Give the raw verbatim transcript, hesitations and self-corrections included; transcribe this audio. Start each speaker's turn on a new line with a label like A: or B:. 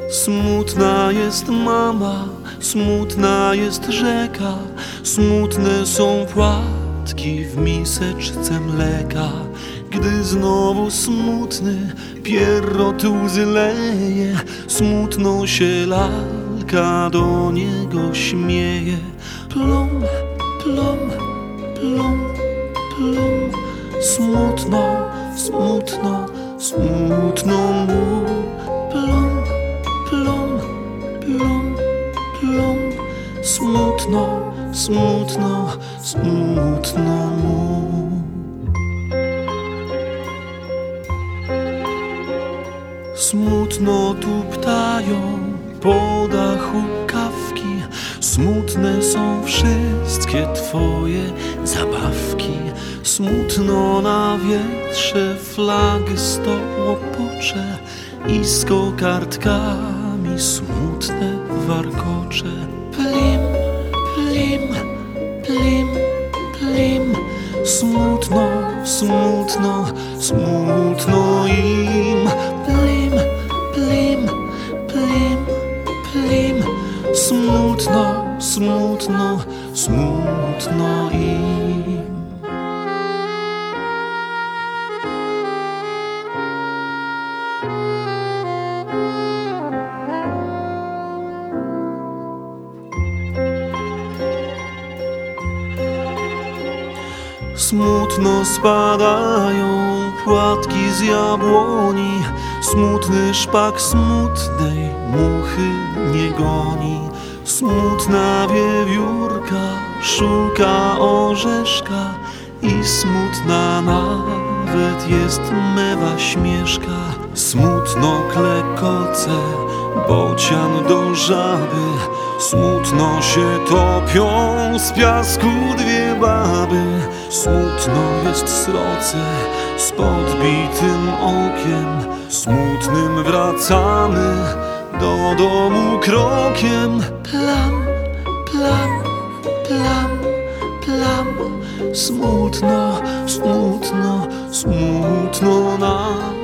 A: Smutna jest mama, smutna jest rzeka, smutne są płatki w miseczce mleka. Gdy znowu smutny pierrot łzy leje, smutno się lalka do niego śmieje. Plum, plum, plum, plum. Smutno, smutno, smutno mu. Plum, plum, plum, plum. Smutno, smutno, smutno mu. Smutno tuptają po dachu kawki, smutne są wszystkie twoje zabawki. Smutno na wietrze flagi sto łopocze i z kokardkami smutne warkocze. Plim, plim, plim, plim. Smutno, smutno, smutno im. Plim, plim, plim, plim. Smutno, smutno, smutno im. Smutno spadają płatki z jabłoni, smutny szpak smutnej muchy nie goni. Smutna wiewiórka szuka orzeszka i smutna nawet jest mewa śmieszka. Smutno klekoce bocian do żaby, smutno się topią z piasku dwie baby. Smutno jest sroce z podbitym okiem, smutnym wracamy do domu krokiem. Plam, plam, plam, plam. Smutno, smutno, smutno nam.